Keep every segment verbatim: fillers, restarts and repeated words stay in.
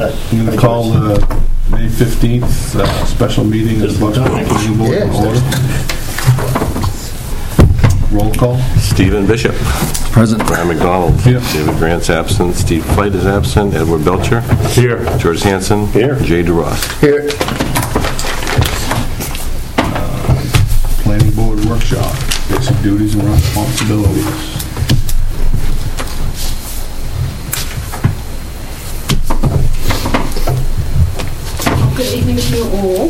I'm going to call the May fifteenth uh, special meeting of the Bucksport Planning Board in order. Roll call. Stephen Bishop. Present. Brian McDonald. Here. David Grant's absent. Steve Flight is absent. Edward Belcher. Here. George Hansen. Here. Jay DeRost. Here. Uh, Planning Board workshop. Basic duties and responsibilities. Good evening to you all.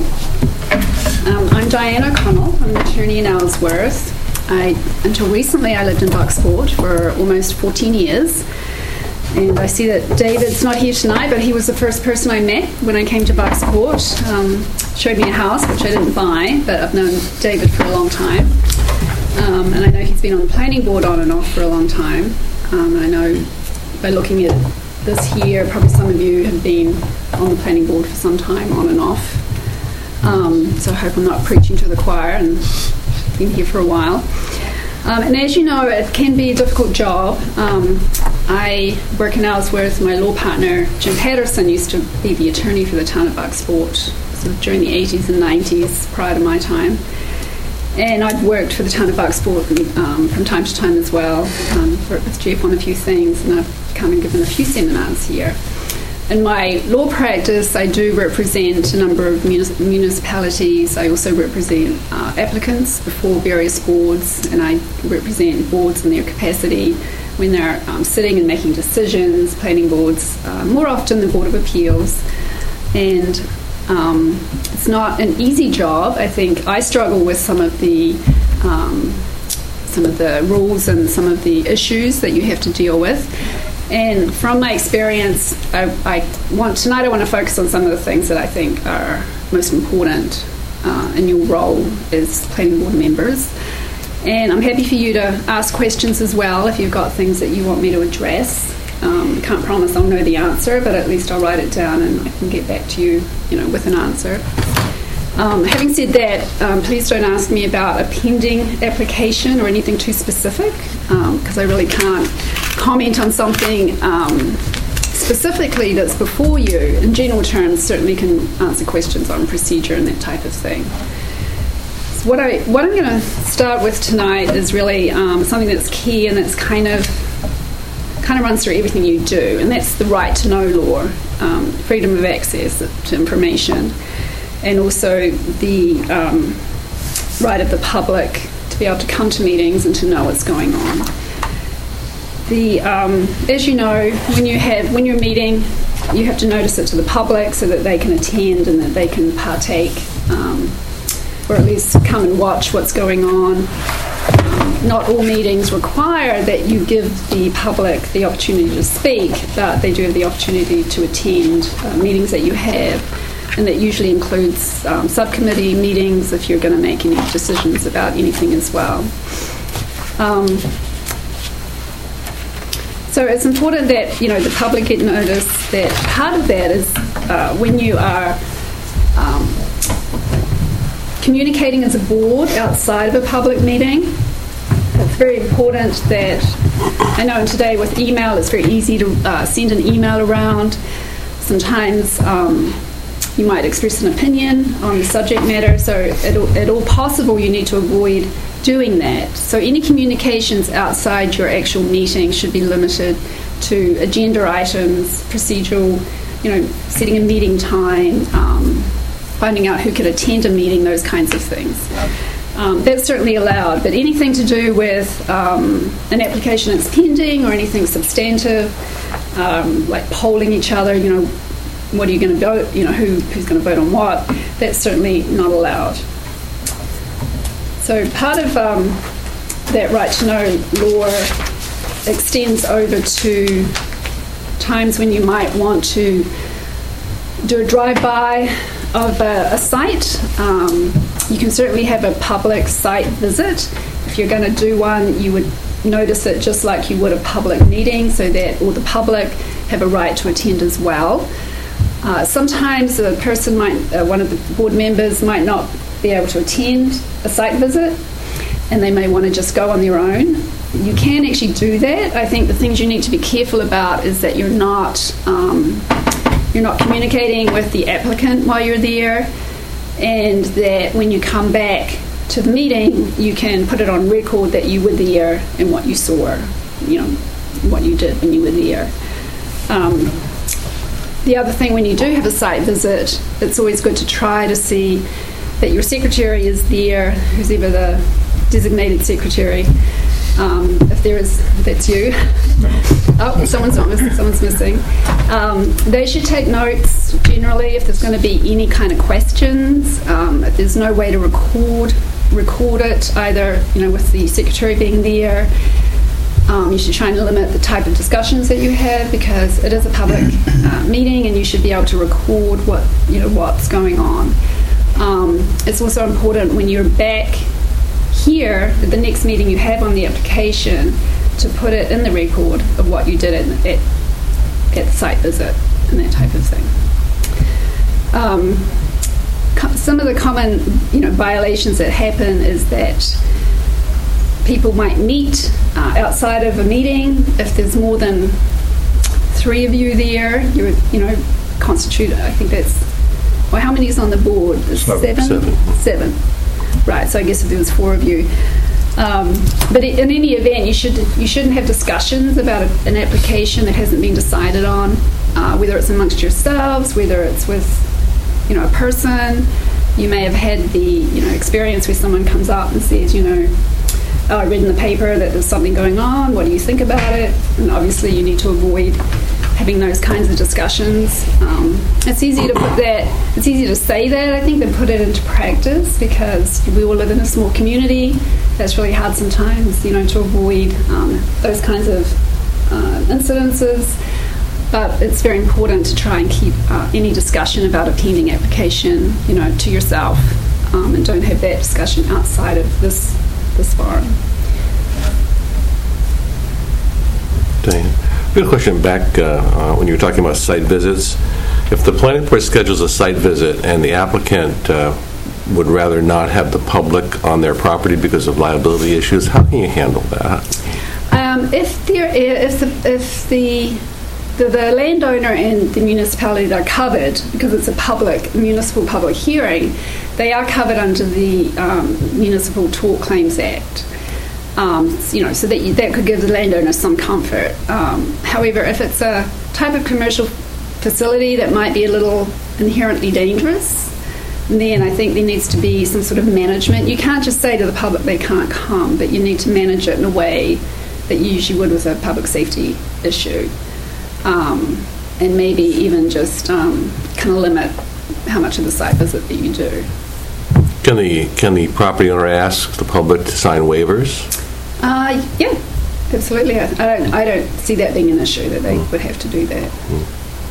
Um, I'm Diane O'Connell. I'm an attorney in Ellsworth. I, until recently, I lived in Bucksport for almost fourteen years. And I see that David's not here tonight, but he was the first person I met when I came to Bucksport. Um, showed me a house, which I didn't buy, but I've known David for a long time. Um, and I know he's been on the planning board on and off for a long time. Um, and I know by looking at this here, probably some of you have been on the planning board for some time, on and off. Um, so I hope I'm not preaching to the choir and been here for a while. Um, and as you know, it can be a difficult job. Um, I work in Ellsworth. My law partner, Jim Patterson, used to be the attorney for the town of Bucksport sort of during the eighties and nineties, prior to my time. And I've worked for the town of Bucksport um, from time to time as well. Um, worked with Jeff on a few things, and I've come and given a few seminars here. In my law practice, I do represent a number of munis- municipalities. I also represent uh, applicants before various boards, and I represent boards in their capacity when they're um, sitting and making decisions, planning boards, uh, more often the Board of Appeals. And um, it's not an easy job. I think I struggle with some of the um, some of the rules and some of the issues that you have to deal with. And from my experience, I, I want tonight I want to focus on some of the things that I think are most important uh, in your role as planning board members. And I'm happy for you to ask questions as well if you've got things that you want me to address. Um, I can't promise I'll know the answer, but at least I'll write it down and I can get back to you, you know, with an answer. Um, having said that, um, please don't ask me about a pending application or anything too specific, because um, I really can't comment on something um, specifically that's before you. In general terms, certainly can answer questions on procedure and that type of thing. So what, I, what I'm going to start with tonight is really um, something that's key and that's kind of kind of runs through everything you do, and that's the right to know law, um, freedom of access to information, and also the um, right of the public to be able to come to meetings and to know what's going on. The um, as you know, when you have when you're meeting, you have to notice it to the public so that they can attend and that they can partake, um, or at least come and watch what's going on. Um, not all meetings require that you give the public the opportunity to speak, but they do have the opportunity to attend uh, meetings that you have, and that usually includes um, subcommittee meetings if you're going to make any decisions about anything as well. Um, so it's important that, you know, the public get notice that part of that is uh, when you are um, communicating as a board outside of a public meeting. It's very important that, I know today with email it's very easy to uh, send an email around. Sometimes um, you might express an opinion on the subject matter, so at, at all possible you need to avoid doing that. So any communications outside your actual meeting should be limited to agenda items, procedural, you know, setting a meeting time, um, finding out who could attend a meeting, those kinds of things. Um, that's certainly allowed, but anything to do with um, an application that's pending or anything substantive, um, like polling each other, you know, what are you going to vote, you know, who, who's going to vote on what, that's certainly not allowed. So part of um, that right to know law extends over to times when you might want to do a drive-by of a, a site. Um, you can certainly have a public site visit. If you're going to do one, you would notice it just like you would a public meeting, so that all the public have a right to attend as well. Uh, sometimes a person might, uh, one of the board members might not be able to attend a site visit, and they may want to just go on their own. You can actually do that. I think the things you need to be careful about is that you're not um, you're not communicating with the applicant while you're there, and that when you come back to the meeting, you can put it on record that you were there and what you saw, you know, what you did when you were there. Um, the other thing, when you do have a site visit, it's always good to try to see that your secretary is there, who's ever the designated secretary. Um, if there is, if that's you. Oh, someone's not missing. Someone's missing. Um, they should take notes generally if there's going to be any kind of questions. Um, if there's no way to record record it, either you know with the secretary being there. Um, you should try and limit the type of discussions that you have, because it is a public uh, meeting, and you should be able to record what you know what's going on. Um, it's also important when you're back here, at the next meeting you have on the application, to put it in the record of what you did at, at, at the site visit and that type of thing. Um, co- some of the common you know, violations that happen is that people might meet uh, outside of a meeting. If there's more than three of you there, you you know constitute, I think that's, well, how many is on the board? Seven. Seven? Seven. Right, so I guess if there was four of you. Um, but in any event, you, should, you shouldn't have discussions about a, an application that hasn't been decided on, uh, whether it's amongst yourselves, whether it's with you know, a person. You may have had the you know, experience where someone comes up and says, you know, oh, I read in the paper that there's something going on, what do you think about it? And obviously you need to avoid having those kinds of discussions. Um, it's easy to put that, it's easy to say that, I think, than put it into practice, because we all live in a small community. That's really hard sometimes, you know, to avoid um, those kinds of uh, incidences. But it's very important to try and keep uh, any discussion about a pending application, you know, to yourself, um, and don't have that discussion outside of this this forum. Diane, we have a question back uh, uh, when you were talking about site visits. If the planning board schedules a site visit and the applicant uh, would rather not have the public on their property because of liability issues, how can you handle that? Um, if there, if the, if the The, the landowner and the municipality that are covered, because it's a public, municipal public hearing, they are covered under the um, Municipal Tort Claims Act. Um, you know, so that you, that could give the landowner some comfort. Um, however, if it's a type of commercial facility that might be a little inherently dangerous, then I think there needs to be some sort of management. You can't just say to the public they can't come, but you need to manage it in a way that you usually would with a public safety issue. Um, and maybe even just um, kind of limit how much of the site visit that you do. Can the can the property owner ask the public to sign waivers? Uh, yeah, absolutely. I, I don't I don't see that being an issue, that they mm. would have to do that. Mm.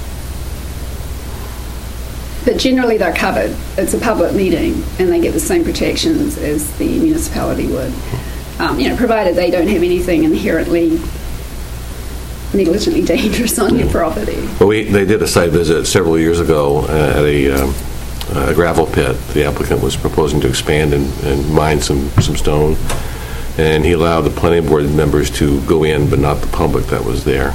But generally they're covered. It's a public meeting, and they get the same protections as the municipality would. Um, you know, provided they don't have anything inherently negligently dangerous on your property. Well, we, they did a site visit several years ago uh, at a, um, a gravel pit. The applicant was proposing to expand and, and mine some, some stone, and he allowed the planning board members to go in, but not the public that was there.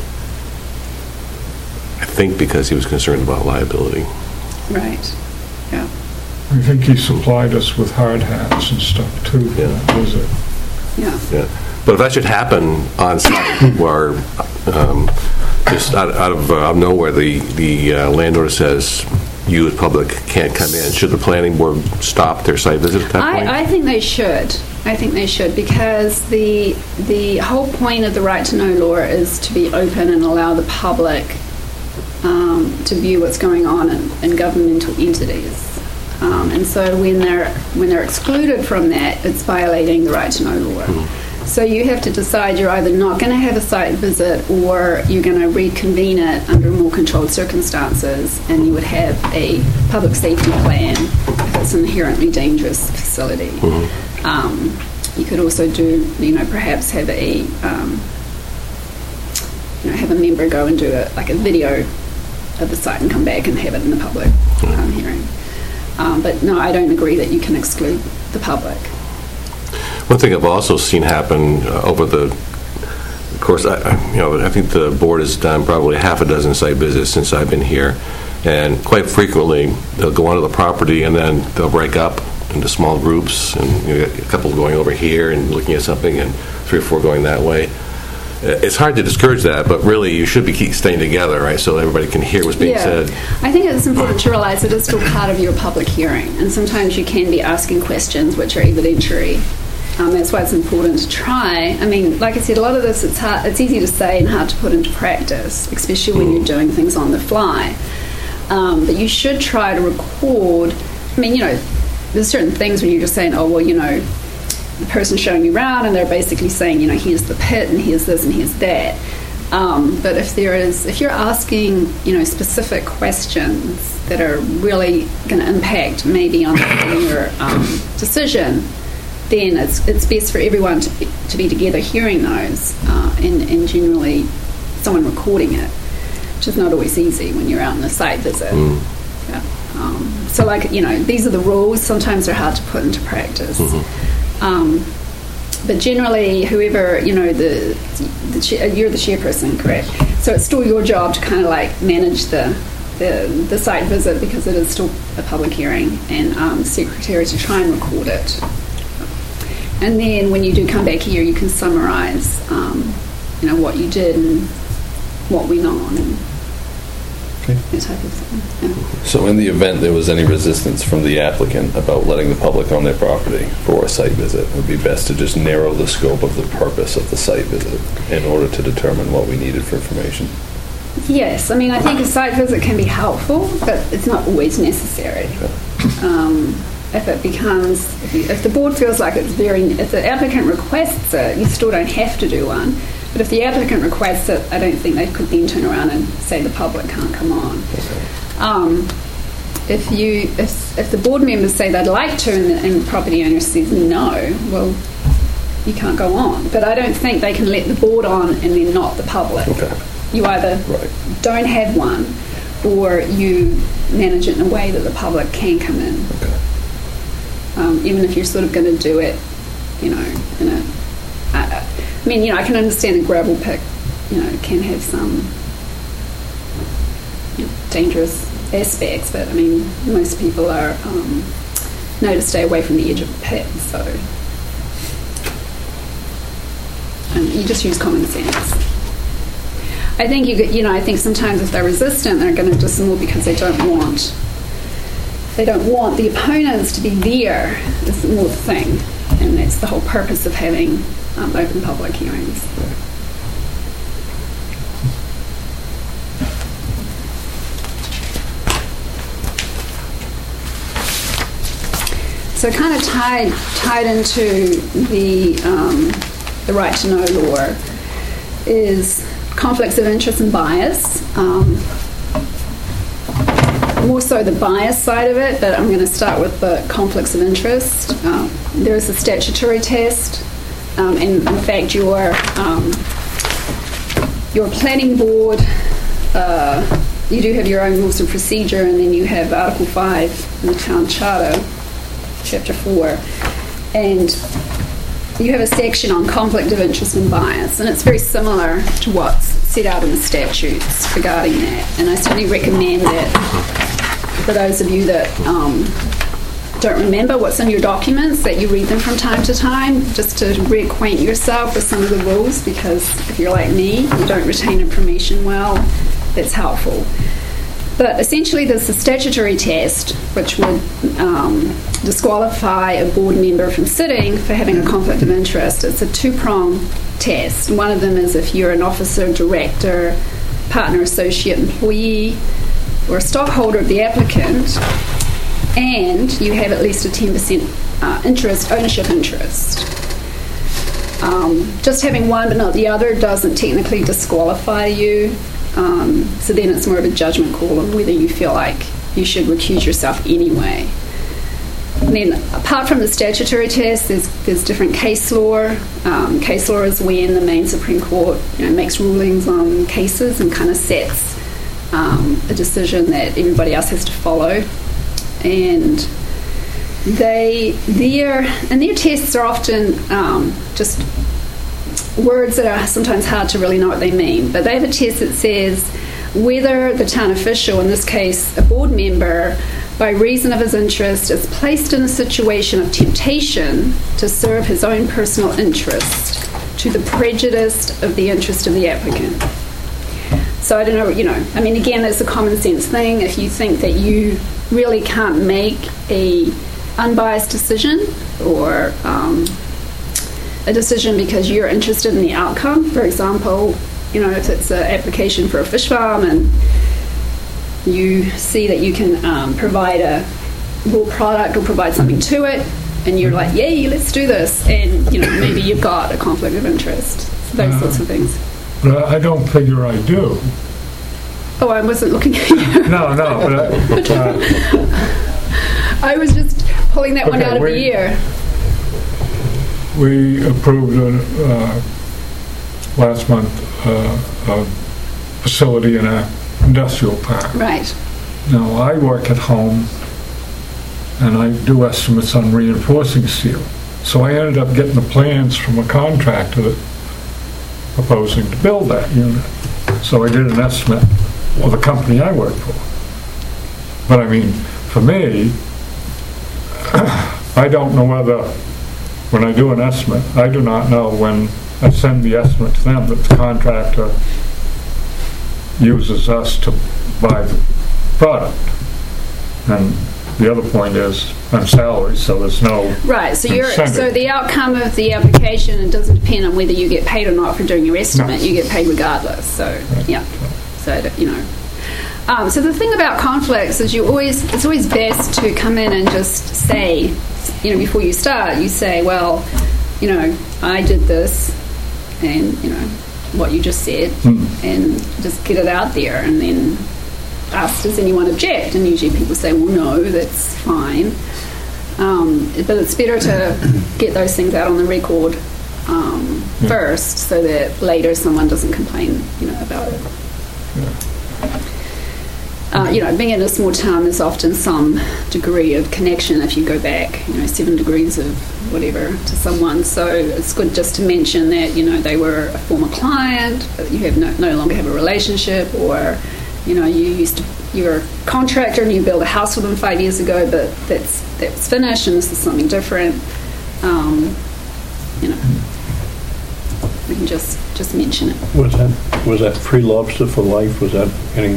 I think because he was concerned about liability. Right, yeah. I think he supplied us with hard hats and stuff, too, for yeah. that visit. Yeah. Yeah. But if that should happen on site, where um, just out, out of uh, out of nowhere, the the uh, landowner says you as public can't come in, should the planning board stop their site visit at that I, point? I think they should. I think they should, because the the whole point of the right to know law is to be open and allow the public um, to view what's going on in, in governmental entities. Um, and so when they're when they're excluded from that, it's violating the right to know law. Mm-hmm. So you have to decide you're either not going to have a site visit, or you're going to reconvene it under more controlled circumstances, and you would have a public safety plan if it's an inherently dangerous facility. Mm-hmm. Um, you could also do, you know, perhaps have a, um, you know, have a member go and do a, like a video of the site and come back and have it in the public um, hearing. Um, but no, I don't agree that you can exclude the public. One thing I've also seen happen uh, over the of course, I, I, you know, I think the board has done probably half a dozen site visits since I've been here, and quite frequently they'll go onto the property and then they'll break up into small groups, and you know, a couple going over here and looking at something, and three or four going that way. It's hard to discourage that, but really you should be keep staying together, right, so everybody can hear what's being yeah. said. I think it's important to realize it is still part of your public hearing, and sometimes you can be asking questions which are evidentiary. Um, that's why it's important to try. I mean, like I said, a lot of this, it's hard, it's easy to say and hard to put into practice, especially when you're doing things on the fly. Um, but you should try to record. I mean, you know, there's certain things when you're just saying, oh, well, you know, the person's showing you around and they're basically saying, you know, here's the pit and here's this and here's that. Um, but if there is, if you're asking, you know, specific questions that are really going to impact maybe on your um, decision, then it's it's best for everyone to be, to be together hearing those uh, and, and generally someone recording it, which is not always easy when you're out on a site visit. Mm. Yeah. Um, so, like, you know, these are the rules. Sometimes they're hard to put into practice. Mm-hmm. Um, but generally, whoever, you know, the, the chair, you're the chairperson, correct? So it's still your job to kind of like manage the the, the site visit because it is still a public hearing, and um, secretary to try and record it. And then when you do come back here, you can summarise, um, you know, what you did and what went on and okay. that type of thing. Yeah. So in the event there was any resistance from the applicant about letting the public on their property for a site visit, it would be best to just narrow the scope of the purpose of the site visit in order to determine what we needed for information. Yes, I mean, I think a site visit can be helpful, but it's not always necessary. Okay. Um, if it becomes, if, you, if the board feels like it's very, if the applicant requests it, you still don't have to do one. But if the applicant requests it, I don't think they could then turn around and say the public can't come on. Okay. Um, if you, if, if the board members say they'd like to and the, and the property owner says no, well, you can't go on. But I don't think they can let the board on and then not the public. Okay. You either right. don't have one, or you manage it in a way that the public can come in. Okay. Um, even if you're sort of going to do it, you know, in a. Uh, I mean, you know, I can understand a gravel pit, you know, can have some you know, dangerous aspects, but I mean, most people are um, know to stay away from the edge of the pit, so and you just use common sense. I think you get, you know, I think sometimes if they're resistant, they're going to just more because they don't want, they don't want the opponents to be there. Is more the thing, and that's the whole purpose of having um, open public hearings. So, kind of tied tied into the um, the right to know law is conflicts of interest and bias. Um, more so the bias side of it, but I'm going to start with the conflicts of interest. Um, there is a statutory test, um, and in fact, your um, your planning board, uh, you do have your own rules of procedure, and then you have Article Five in the Town Charter, Chapter Four, and you have a section on conflict of interest and bias, and it's very similar to what's set out in the statutes regarding that. And I certainly recommend that for those of you that um, don't remember what's in your documents, that you read them from time to time, just to reacquaint yourself with some of the rules, because if you're like me, you don't retain information well, that's helpful. But essentially, there's a statutory test which would um, disqualify a board member from sitting for having a conflict of interest. It's a two-prong test. One of them is if you're an officer, director, partner, associate, employee, or a stockholder of the applicant, and you have at least a ten percent uh, interest, ownership interest. Um, just having one but not the other doesn't technically disqualify you. Um, so then it's more of a judgment call on whether you feel like you should recuse yourself anyway. And then apart from the statutory test, there's, there's different case law. Um, case law is when the Maine Supreme Court, you know, makes rulings on cases and kind of sets um, a decision that everybody else has to follow. And they, their, and their tests are often um, just words that are sometimes hard to really know what they mean. But they have a test that says whether the town official, in this case a board member, by reason of his interest, is placed in a situation of temptation to serve his own personal interest to the prejudice of the interest of the applicant. So I don't know, you know, I mean, again, it's a common sense thing. If you think that you really can't make a unbiased decision or um, a decision because you're interested in the outcome, for example, you know, if it's an application for a fish farm and you see that you can um, provide a raw product or provide something to it, and you're like, yay, let's do this, and you know, maybe you've got a conflict of interest, so those uh, sorts of things. But I don't figure I do. Oh, I wasn't looking at you. No, no. But I, uh, I was just pulling that okay, one out of we, the air. We approved a, uh, last month uh, a facility in an industrial park. Right. Now, I work at home, and I do estimates on reinforcing steel. So I ended up getting the plans from a contractor that proposing to build that unit. So I did an estimate for the company I work for. But I mean, for me, I don't know whether, when I do an estimate, I do not know when I send the estimate to them that the contractor uses us to buy the product. And the other point is I'm salary, so there's no right. So you're incentive. So the outcome of the application, it doesn't depend on whether you get paid or not for doing your estimate. No. You get paid regardless. So right. yeah. So you know. Um, so the thing about conflicts is you always it's always best to come in and just say, you know, before you start, you say, well, you know, I did this, and you know what you just said, mm. and just get it out there, and then ask, does anyone object? And usually people say, well, no, that's fine. Um, but it's better to get those things out on the record um, yeah. first, so that later someone doesn't complain, you know, about it. Yeah. Uh, you know, being in a small town, there's often some degree of connection if you go back, you know, seven degrees of whatever to someone. So it's good just to mention that, you know, they were a former client, but you have no, no longer have a relationship, or you know, you used to, you're a contractor and you built a house for them five years ago, but that's that's finished and this is something different. Um, you know, we can just just mention it. Was that was that free lobster for life? Was that getting?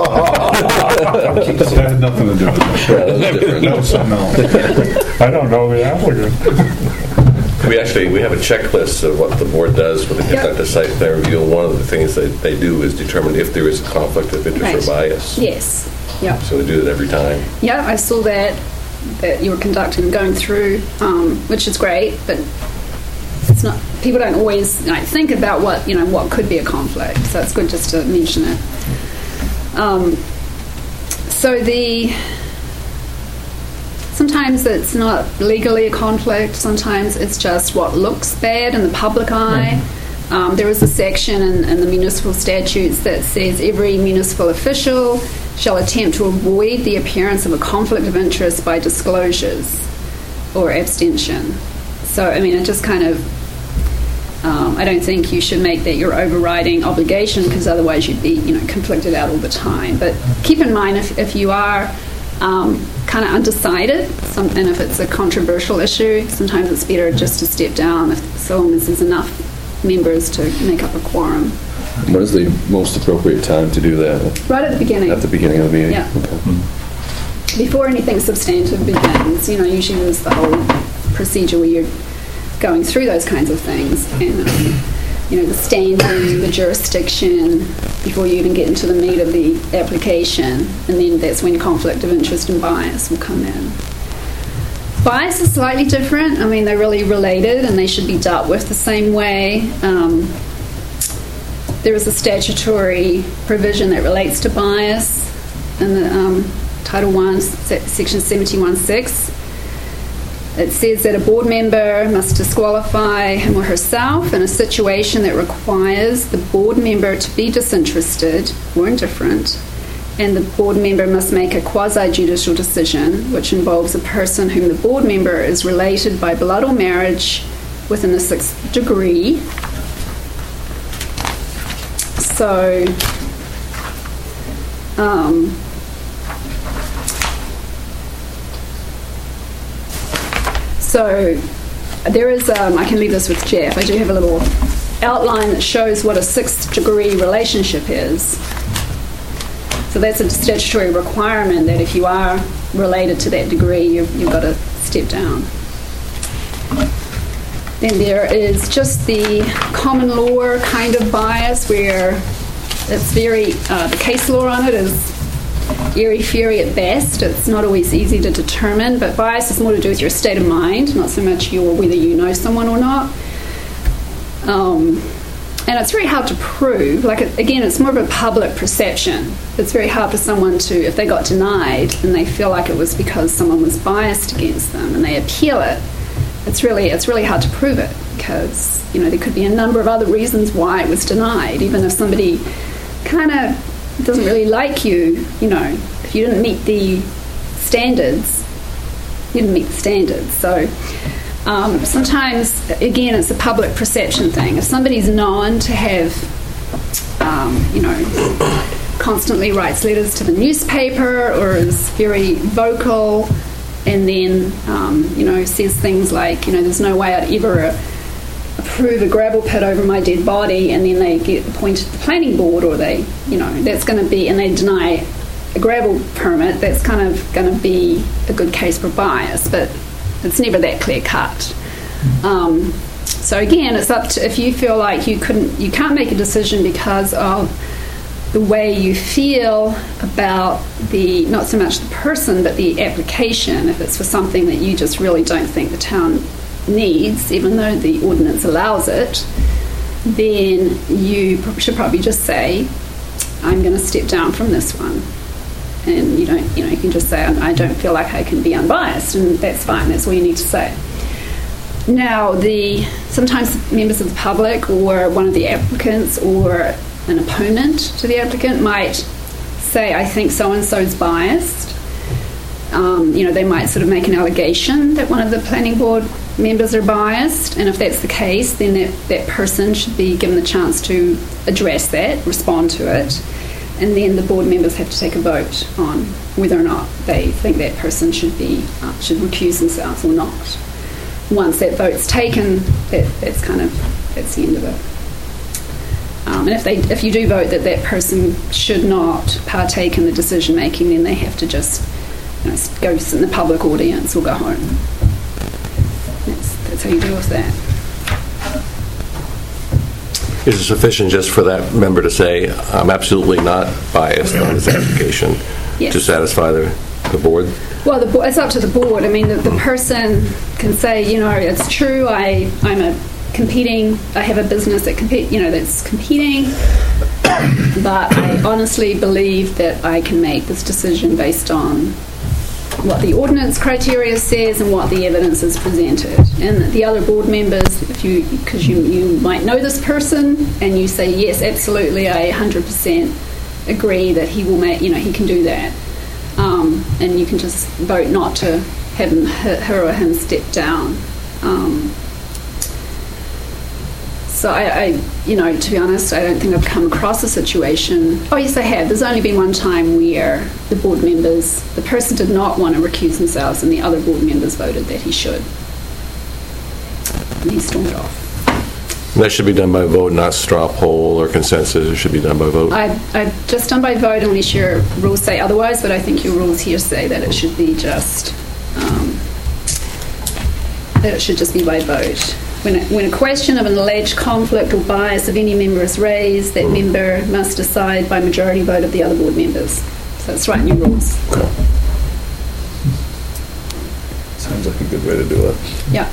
That had nothing to do with that. Yeah, that no, I don't know the applicant. We actually we have a checklist of what the board does when they conduct a site plan review. One of the things that they do is determine if there is a conflict of interest right. or bias. Yes. Yeah. So they do that every time. Yeah, I saw that that you were conducting, going through, um, which is great, but it's not. People don't always you know, think about what you know what could be a conflict. So it's good just to mention it. Um, so the. Sometimes it's not legally a conflict. Sometimes it's just what looks bad in the public eye. Mm-hmm. Um, there is a section in, in the municipal statutes that says every municipal official shall attempt to avoid the appearance of a conflict of interest by disclosures or abstention. So, I mean, it just kind of, um, I don't think you should make that your overriding obligation, because otherwise you'd be, you know, conflicted out all the time. But keep in mind, if, if you are um, kind of undecided, some, and if it's a controversial issue, sometimes it's better just to step down, if, so long as there's enough members to make up a quorum. What is the most appropriate time to do that? Right at the beginning. At the beginning of the meeting? Yeah. Okay. Mm-hmm. Before anything substantive begins, you know, usually there's the whole procedure where you're going through those kinds of things, and um, you know, the standing, the jurisdiction, before you even get into the meat of the application, and then that's when conflict of interest and bias will come in. Bias is slightly different. I mean, they're really related, and they should be dealt with the same way. Um, there is a statutory provision that relates to bias in the um, Title one, Section seventy-one six. It says that a board member must disqualify him or herself in a situation that requires the board member to be disinterested or indifferent, and the board member must make a quasi-judicial decision, which involves a person whom the board member is related by blood or marriage within the sixth degree, So, um, so there is, um, I can leave this with Jeff, I do have a little outline that shows what a sixth degree relationship is. So that's a statutory requirement that if you are related to that degree, you've, you've got to step down. Then there is just the common law kind of bias where it's very, uh, the case law on it is airy-fairy at best. It's not always easy to determine, but bias is more to do with your state of mind, not so much your whether you know someone or not. Um, and it's very hard to prove. Like, again, it's more of a public perception. It's very hard for someone to, if they got denied and they feel like it was because someone was biased against them and they appeal it, it's really it's really hard to prove it because, you know, there could be a number of other reasons why it was denied. Even if somebody kind of doesn't really like you, you know, if you didn't meet the standards, you didn't meet the standards. So um, sometimes, again, it's a public perception thing. If somebody's known to have, um, you know, constantly writes letters to the newspaper or is very vocal, and then, um, you know, says things like, you know, there's no way I'd ever uh, approve a gravel pit over my dead body, and then they get appointed to the planning board, or they, you know, that's going to be, and they deny a gravel permit, that's kind of going to be a good case for bias, but it's never that clear cut. Um, so again, it's up to, if you feel like you couldn't, you can't make a decision because of the way you feel about the, not so much the person, but the application, if it's for something that you just really don't think the town needs, even though the ordinance allows it, then you should probably just say, I'm going to step down from this one. And you don't, you know, you can just say, I don't feel like I can be unbiased, and that's fine, that's all you need to say. Now, the sometimes members of the public or one of the applicants or an opponent to the applicant might say, I think so-and-so is biased. Um, you know, they might sort of make an allegation that one of the planning board members are biased, and if that's the case, then that, that person should be given the chance to address that, respond to it, and then the board members have to take a vote on whether or not they think that person should be uh, should recuse themselves or not. Once that vote's taken, that, that's kind of, that's the end of it. Um, and if they, if you do vote that that person should not partake in the decision making, then they have to just, you know, go sit in the public audience or go home. That's, that's how you deal with that. Is it sufficient just for that member to say, I'm absolutely not biased on this application, Yes. to satisfy the, the board? Well, the, it's up to the board. I mean, the, the person can say, you know, it's true, I, I'm a competing, I have a business that compete, you know, that's competing, but I honestly believe that I can make this decision based on what the ordinance criteria says and what the evidence is presented. And the other board members, if you, because you, you might know this person, and you say, yes, absolutely, I one hundred percent agree that he will make, you know, he can do that. Um, and you can just vote not to have him, her, her or him step down. Um, So I, I, you know, to be honest, I don't think I've come across a situation. Oh, yes, I have. There's only been one time where the board members, the person did not want to recuse themselves, and the other board members voted that he should. And he stormed off. And that should be done by vote, not straw poll or consensus. It should be done by vote. I, I've just done by vote unless your rules say otherwise, but I think your rules here say that it should be just, um, that it should just be by vote. When a, when a question of an alleged conflict or bias of any member is raised, that member must decide by majority vote of the other board members. So it's right in your rules. Okay. Sounds like a good way to do it. Yeah.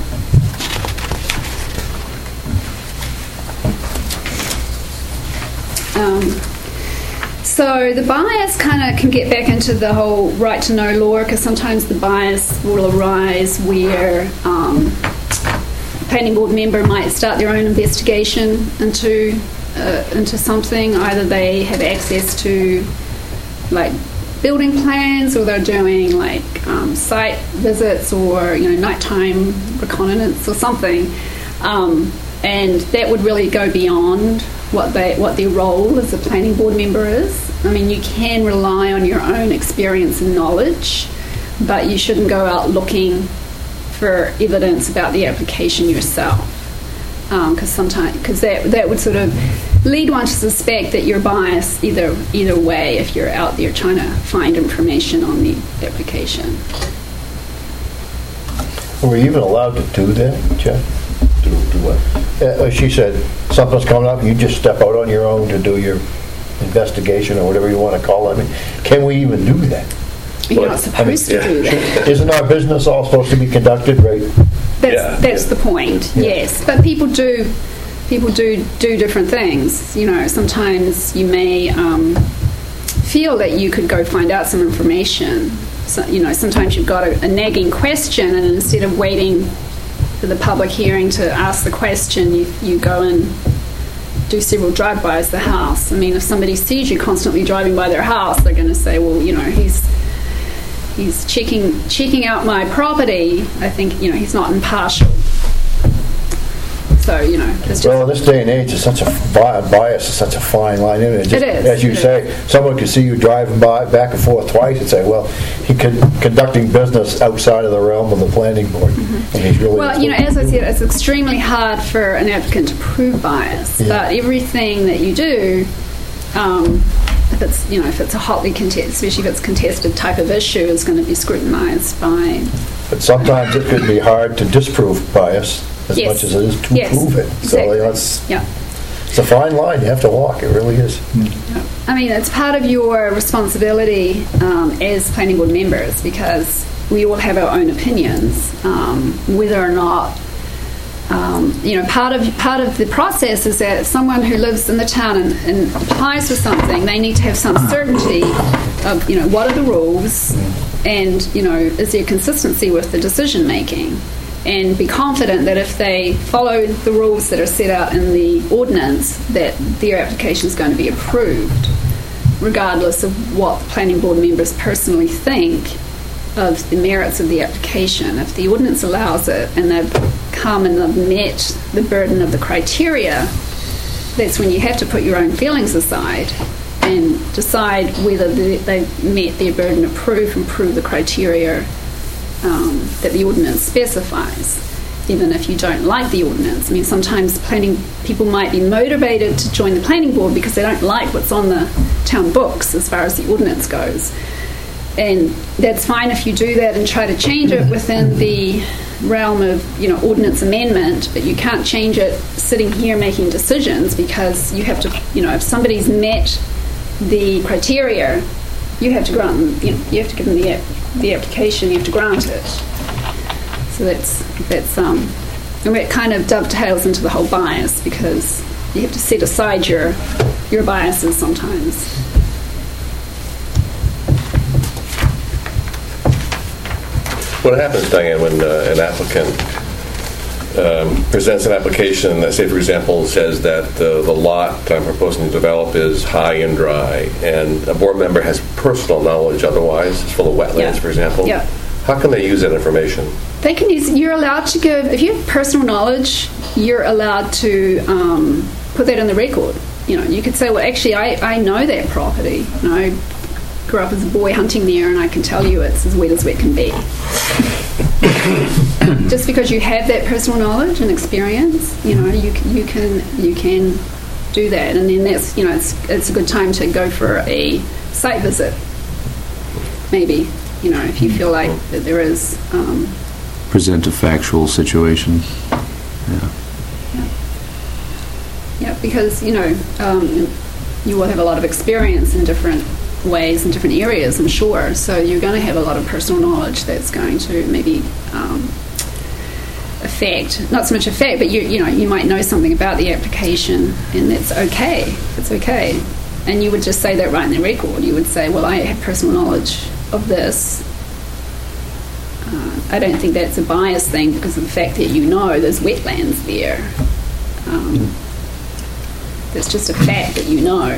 Um, so the bias kind of can get back into the whole right to know law, because sometimes the bias will arise where um, planning board member might start their own investigation into uh, into something. Either they have access to like building plans, or they're doing like um, site visits, or you know nighttime reconnaissance or something, um, and that would really go beyond what they what their role as a planning board member is. I mean, you can rely on your own experience and knowledge, but you shouldn't go out looking for evidence about the application yourself, because um, sometimes because that that would sort of lead one to suspect that you're biased either either way if you're out there trying to find information on the application. Were you even allowed to do that, Jeff? Do, do what? Uh, she said something's coming up, you just step out on your own to do your investigation or whatever you want to call it. I mean, can we even do that? You're But, not supposed I mean, to do that. Isn't our business all supposed to be conducted right? That's, Yeah. that's the point, Yeah. yes. But people do people do do different things. You know, sometimes you may um, feel that you could go find out some information. So, you know, sometimes you've got a, a nagging question, and instead of waiting for the public hearing to ask the question, you, you go and do several drive-bys the house. I mean, if somebody sees you constantly driving by their house, they're going to say, well, you know, he's he's checking checking out my property. I think, you know, he's not impartial. So, you know, it's just... Well, in this day and age, it's such a bi- bias is such a fine line, isn't it? Just, It is. As you It say, is. someone could see you driving by back and forth twice and say, well, he could conducting business outside of the realm of the planning board. Mm-hmm. And he's really Well, you know, as I said, it's extremely hard for an applicant to prove bias, Yeah. but everything that you do, um, if it's, you know, if it's a hotly contested, especially if it's contested type of issue, is going to be scrutinized by... But sometimes it could be hard to disprove bias as Yes. much as it is to Yes, prove it. So exactly. you know, it's, Yeah. it's a fine line you have to walk. It really is. I mean, it's part of your responsibility um, as planning board members, because we all have our own opinions, um, whether or not, um, you know, part of part of the process is that someone who lives in the town and, and applies for something, they need to have some certainty of, you know, what are the rules, and, you know, is there consistency with the decision making, and be confident that if they follow the rules that are set out in the ordinance, that their application is going to be approved, regardless of what the planning board members personally think of the merits of the application. If the ordinance allows it and they've come and they've met the burden of the criteria, that's when you have to put your own feelings aside and decide whether they- they've met their burden of proof and prove the criteria Um, that the ordinance specifies, even if you don't like the ordinance. I mean, sometimes planning people might be motivated to join the planning board because they don't like what's on the town books as far as the ordinance goes. And that's fine if you do that and try to change it within the realm of, you know, ordinance amendment, but you can't change it sitting here making decisions, because you have to, you know, if somebody's met the criteria, you have to grant them, you know, you have to give them the the application, you have to grant it. So that's that's um, and it kind of dovetails into the whole bias, because you have to set aside your your biases sometimes. What happens, Diane, when uh, an applicant um, presents an application that, say, for example, says that uh, the lot I'm proposing to develop is high and dry, and a board member has personal knowledge otherwise, it's full of wetlands, Yeah. for example? Yeah. How can they use that information? They can use. You're allowed to give. If you have personal knowledge, you're allowed to um, put that in the record. You know, you could say, "Well, actually, I, I know that property. You know, I grew up as a boy hunting there, and I can tell you it's as wet as wet can be." Just because you have that personal knowledge and experience, you know, you you can you can do that, and then that's, you know, it's it's a good time to go for a site visit. Maybe, you know, if you feel like that there is. Um, Present a factual situation. Yeah. Yeah, because, you know, um, you will have a lot of experience in different ways in different areas, I'm sure. So you're going to have a lot of personal knowledge that's going to maybe um, affect, not so much affect, but you you know, you might know something about the application, and that's okay. It's okay. And you would just say that right in the record. You would say, well, I have personal knowledge of this. Uh, I don't think that's a bias thing, because of the fact that you know there's wetlands there. Um, It's just a fact that you know.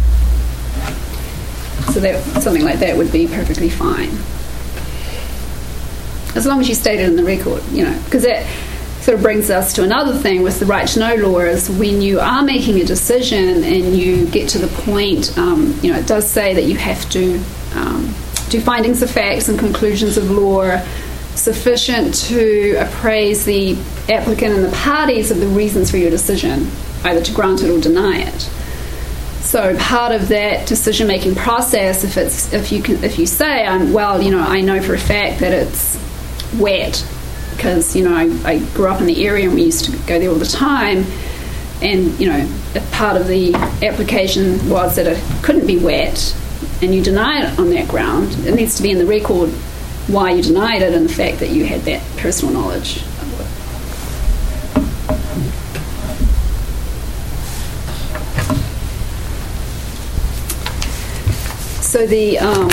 So that something like that would be perfectly fine, as long as you state it in the record. You know, because that sort of brings us to another thing with the right to know law is when you are making a decision and you get to the point, um, you know, it does say that you have to um, do findings of facts and conclusions of law sufficient to appraise the applicant and the parties of the reasons for your decision, either to grant it or deny it. So part of that decision-making process, if it's if you can if you say, um, well, you know, I know for a fact that it's wet, because, you know, I, I grew up in the area and we used to go there all the time, and, you know, if part of the application was that it couldn't be wet and you deny it on that ground, it needs to be in the record why you denied it and the fact that you had that personal knowledge of it. So the um,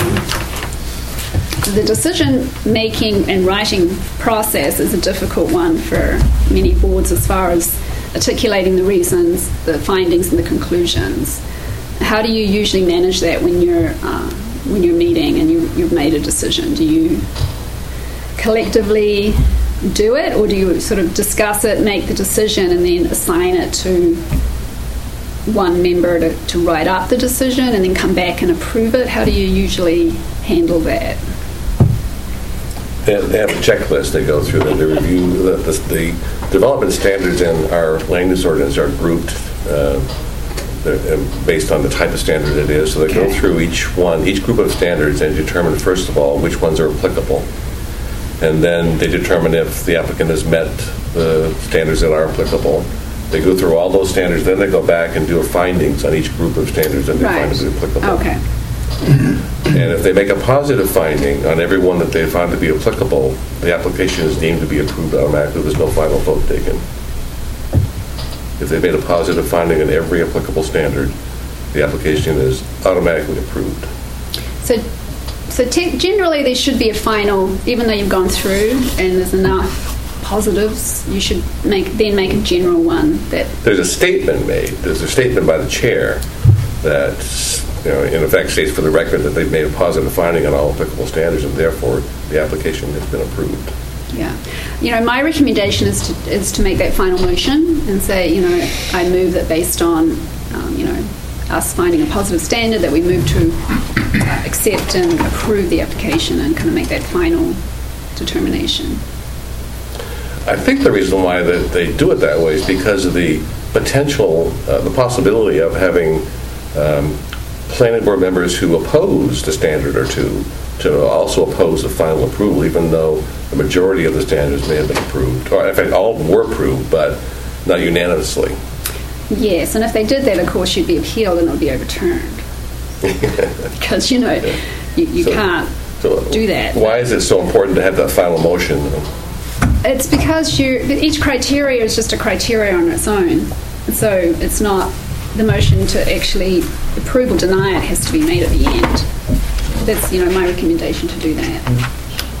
the decision-making and writing process is a difficult one for many boards as far as articulating the reasons, the findings, and the conclusions. How do you usually manage that when you're uh, when you're meeting and you, you've made a decision? Do you collectively do it, or do you sort of discuss it, make the decision, and then assign it to one member to, to write up the decision and then come back and approve it? How do you usually handle that? They have, they have a checklist they go through. That they review the, the, the development standards in our land use ordinance are grouped uh, based on the type of standard it is. So they okay. go through each one, each group of standards, and determine first of all which ones are applicable, and then they determine if the applicant has met the standards that are applicable. They go through all those standards, then they go back and do findings on each group of standards that they right. find to be applicable. Okay. And if they make a positive finding on every one that they found to be applicable, the application is deemed to be approved automatically. There's no final vote taken. If they made a positive finding on every applicable standard, the application is automatically approved. So, so te- generally there should be a final, even though you've gone through and there's enough positives, you should make then make a general one that... There's a statement made. There's a statement by the chair that, you know, in effect states for the record that they've made a positive finding on all applicable standards, and therefore the application has been approved. Yeah. You know, my recommendation is to is to make that final motion and say, you know, I move that based on, um, you know, us finding a positive standard, that we move to uh, accept and approve the application and kind of make that final determination. I think the reason why that they do it that way is because of the potential, uh, the possibility of having um, planning board members who oppose the standard or two to also oppose the final approval, even though the majority of the standards may have been approved. Or in fact, all of them were approved, but not unanimously. Yes, and if they did that, of course, you'd be appealed and it would be overturned. Because, you know, you, you so, can't so do that. Why is it so important to have that final motion? It's because you each criteria is just a criteria on its own. And so it's not the motion to actually approve or deny it has to be made at the end. That's, you know, my recommendation to do that.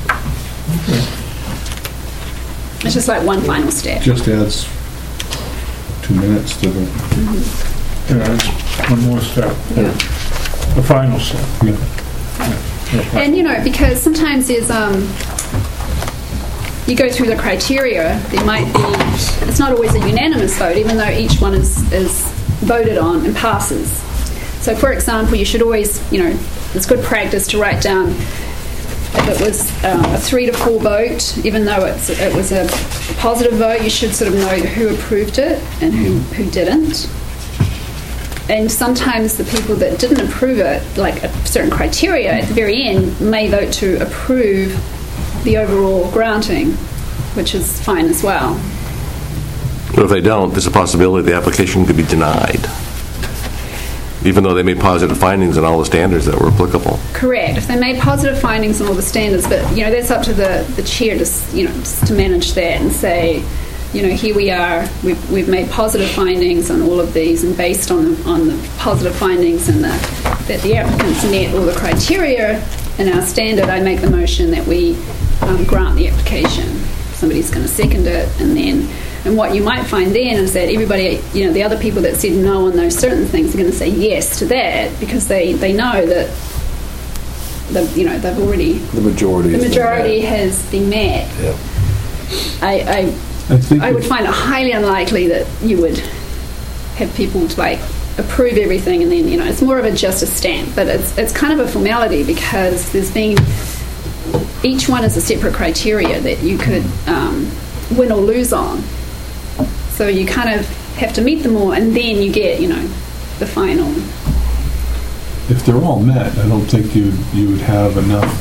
It's just like one final step. Just adds two minutes to the... Mm-hmm. Yeah, it's one more step. Yeah. The final step. Yeah. Yeah. And, you know, because sometimes there's... Um, you go through the criteria, there might be... It's not always a unanimous vote, even though each one is, is voted on and passes. So, for example, you should always, you know, it's good practice to write down if it was um, a three to four vote, even though it's, it was a positive vote, you should sort of know who approved it and who, who didn't. And sometimes the people that didn't approve it, like a certain criteria at the very end, may vote to approve the overall granting, which is fine as well. But if they don't, there's a possibility the application could be denied, even though they made positive findings on all the standards that were applicable. Correct. If they made positive findings on all the standards, but, you know, that's up to the, the chair to, you know, just to manage that and say, you know, here we are, we've, we've made positive findings on all of these, and based on the, on the positive findings and the, that the applicants met all the criteria in our standard, I make the motion that we um, grant the application. Somebody's going to second it, and then And what you might find then is that everybody, you know, the other people that said no on those certain things are going to say yes to that, because they, they know that, the, you know, they've already... The majority The has majority been has been met. Yeah. I, I I think I would if- find it highly unlikely that you would have people to like approve everything and then, you know, it's more of a just a stamp, but it's it's kind of a formality because there's been, each one is a separate criteria that you could um, win or lose on. So you kind of have to meet them all and then you get, you know, the final. If they're all met, I don't think you you would have enough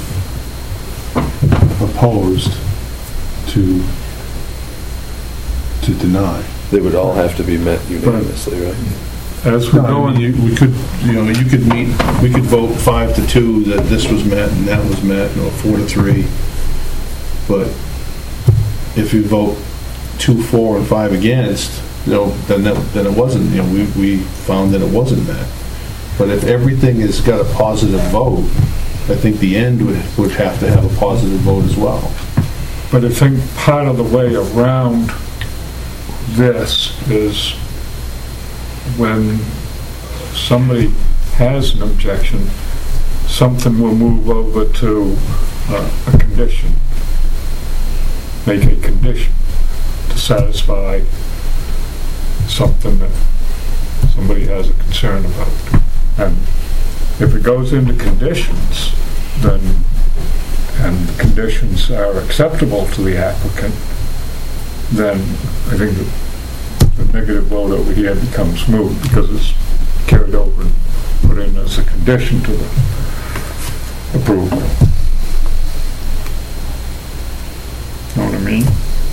opposed to to deny. They would all have to be met unanimously, right? As we're No, I mean, going, you, we could, you know, you could meet, we could vote five to two that this was met and that was met, or four to three. But if you vote two, four, and five against, you know, then that, then it wasn't, you know, we, we found that it wasn't met. But if everything has got a positive vote, I think the end would, would have to have a positive vote as well. but I think part of the way around this is when somebody has an objection, something will move over to uh, a condition, make a condition to satisfy something that somebody has a concern about. And if it goes into conditions, then, and the conditions are acceptable to the applicant, then I think that the negative vote over here becomes moot because it's carried over and put in as a condition to the approval. Know what I mean?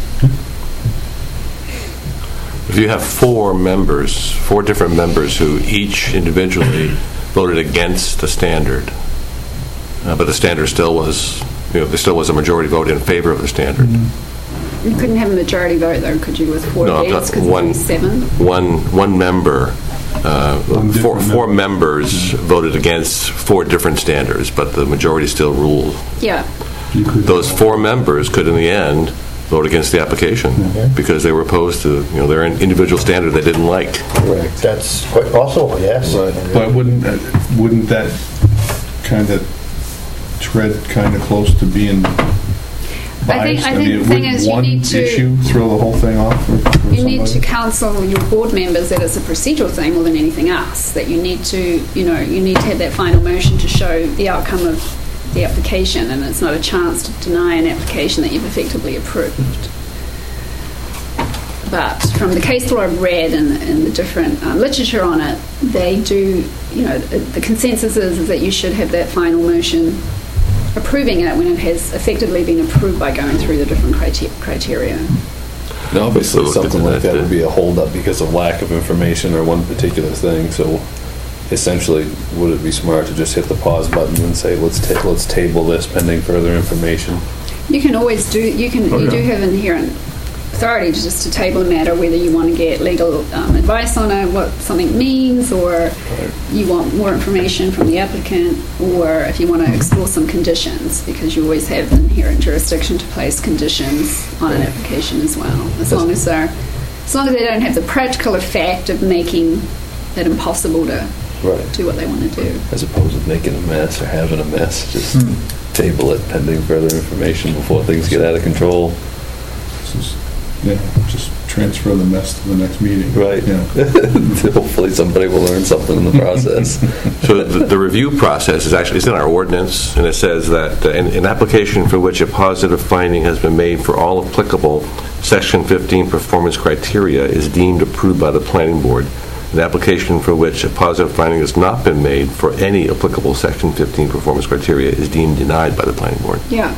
If you have four members, four different members who each individually voted against the standard, uh, but the standard still was, you know, there still was a majority vote in favor of the standard. You couldn't have a majority vote though, could you, with four No, I'm against, not- because one- there's seven? One, one member, uh, One four, different four member. members voted against four different standards, but the majority still ruled. Yeah. You could- Those four members could, in the end, vote against the application Mhm. because they were opposed to, you know, their individual standard they didn't like. Correct. That's quite possible, yes. But wouldn't, that- wouldn't that kind of tread kind of close to being biased? I think mean, the thing wouldn't is you one need to- issue throw the whole thing off for, for You need to somebody? counsel your board members that it's a procedural thing more than anything else, that you need to, you know, you need to have that final motion to show the outcome of the application, and it's not a chance to deny an application that you've effectively approved. But from the case law I've read and, and the different um, literature on it, they do, you know, the, the consensus is, is that you should have that final motion approving it when it has effectively been approved by going through the different criteria. criteria. And obviously, So something like that that- would be a holdup because of lack of information or one particular thing. So, essentially, would it be smart to just hit the pause button and say, "Let's ta- let's table this pending further information"? You can always do, you can, Oh, you yeah. do have inherent authority to just to table a matter, whether you want to get legal um, advice on it, what something means, or you want more information from the applicant, or if you want to explore some conditions, because you always have inherent jurisdiction to place conditions on an application as well, as long as they're, as long as they don't have the practical effect of making it impossible to Right. do what they want to do. As opposed to making a mess or having a mess, just table it pending further information before things get out of control. Just- Yeah, just transfer the mess to the next meeting. Right. Yeah. Hopefully, somebody will learn something in the process. So the, the review process is actually, it's in our ordinance, and it says that uh, in an application for which a positive finding has been made for all applicable Section fifteen performance criteria is deemed approved by the planning board. An application for which a positive finding has not been made for any applicable Section fifteen performance criteria is deemed denied by the planning board. Yeah.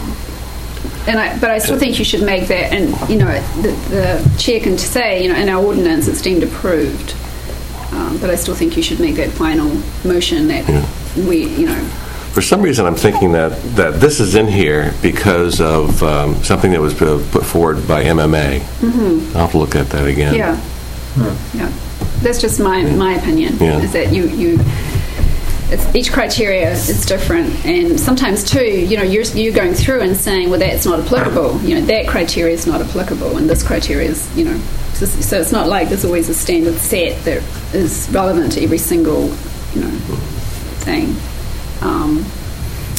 And I, but I still think you should make that, and you know, the, the chair can say, you know, in our ordinance it's deemed approved. Um, but I still think you should make that final motion that we, you know. For some reason, I'm thinking that, that this is in here because of um, something that was uh, put forward by M M A. Mm-hmm. I'll have to look at that again. Yeah. Yeah. That's just my my opinion. Yeah. Is that you you. It's, each criteria is different, and sometimes too, you know, you're you're going through and saying, well, that's not applicable. You know, that criteria is not applicable, and this criteria is, you know, so, so it's not like there's always a standard set that is relevant to every single, you know, thing. Um,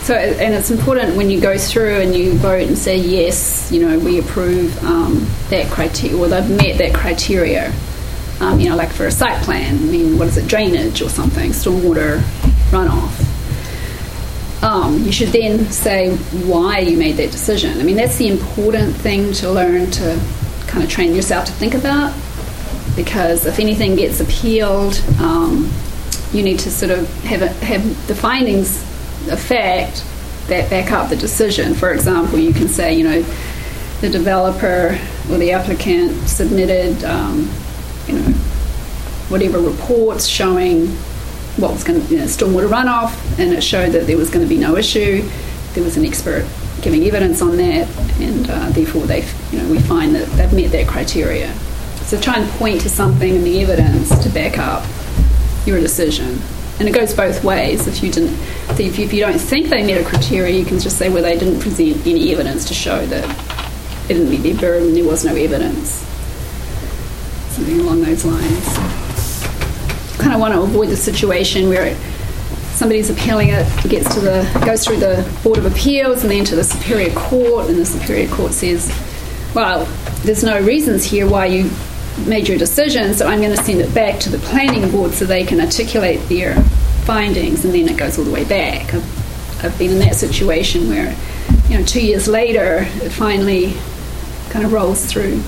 So, and it's important when you go through and you vote and say, yes, you know, we approve um, that criteria, or they've met that criteria. Um, you know, like for a site plan, I mean, what is it, drainage or something, stormwater runoff. Um, you should then say why you made that decision. I mean, that's the important thing to learn to kind of train yourself to think about, because if anything gets appealed, um, you need to sort of have, a, have the findings of fact that back up the decision. For example, you can say, you know, the developer or the applicant submitted, um, you know, whatever reports showing what was going to, you know, stormwater runoff, and it showed that there was going to be no issue. There was an expert giving evidence on that, and uh, therefore they, you know, we find that they've met that criteria. So try and point to something in the evidence to back up your decision. And it goes both ways. If you didn't, if you, if you don't think they met a criteria, you can just say, well, they didn't present any evidence to show that it didn't meet their burden, there was no evidence. Something along those lines. Kind of want to avoid the situation where it, somebody's appealing it, gets to the, goes through the Board of Appeals and then to the Superior Court, and the Superior Court says, well, there's no reasons here why you made your decision, so I'm going to send it back to the Planning Board so they can articulate their findings, and then it goes all the way back. I've, I've been in that situation where, you know, two years later, it finally kind of rolls through.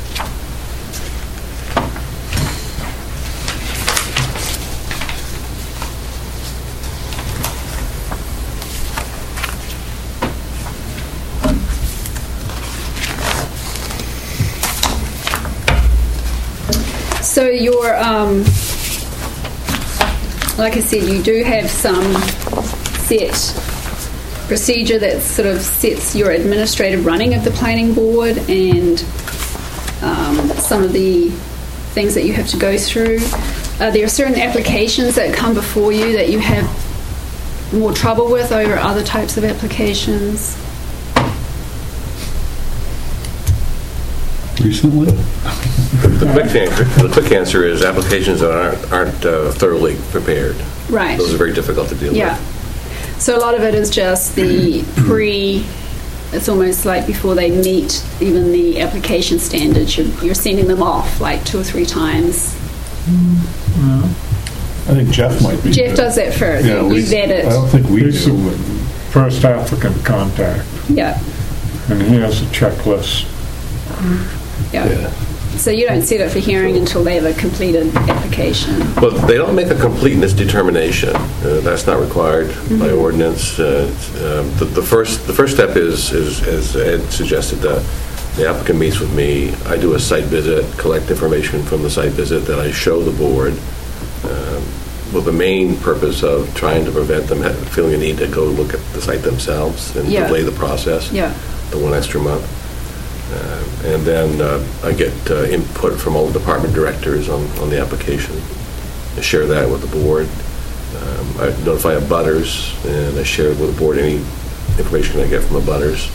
So your, um, like I said, you do have some set procedure that sort of sets your administrative running of the planning board, and um, some of the things that you have to go through. Uh, there are certain applications that come before you that you have more trouble with over other types of applications. Recently? The quick answer, the quick answer is applications that aren't, aren't uh, thoroughly prepared. Right. Those are very difficult to deal Yeah. with. So a lot of it is just the pre, it's almost like before they meet even the application standards, you're, you're sending them off like two or three times. I think Jeff might be. Jeff does that first. Yeah, you we, vet it. I don't think we He's do. the first applicant contact, Yeah. and he has a checklist. yeah. Yeah. So you don't set it for hearing until they have a completed application. Well, they don't make a completeness determination. Uh, that's not required mm-hmm. by ordinance. Uh, um, the, the first the first step is, is, as Ed suggested, that the applicant meets with me. I do a site visit, collect information from the site visit that I show the board, um, with the main purpose of trying to prevent them feeling a need to go look at the site themselves and yeah. delay the process. Yeah. The one extra month. Uh, and then uh, I get uh, input from all the department directors on, on the application. I share that with the board. Um, I notify abutters, and I share with the board any information I get from abutters.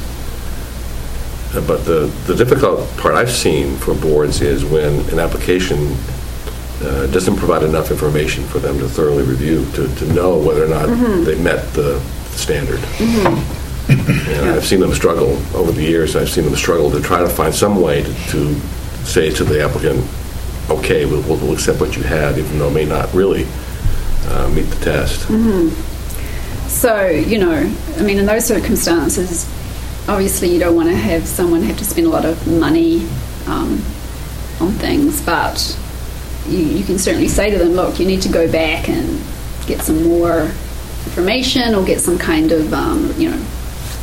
Uh, but the, the difficult part I've seen for boards is when an application uh, doesn't provide enough information for them to thoroughly review, to, to know whether or not mm-hmm. they met the standard. Mm-hmm. And yeah. I've seen them struggle over the years. I've seen them struggle to try to find some way to, to say to the applicant, okay, we'll, we'll accept what you have, even though it may not really uh, meet the test. Mm-hmm. So, you know, I mean, in those circumstances, obviously you don't want to have someone have to spend a lot of money um, on things, but you, you can certainly say to them, look, you need to go back and get some more information, or get some kind of, um, you know,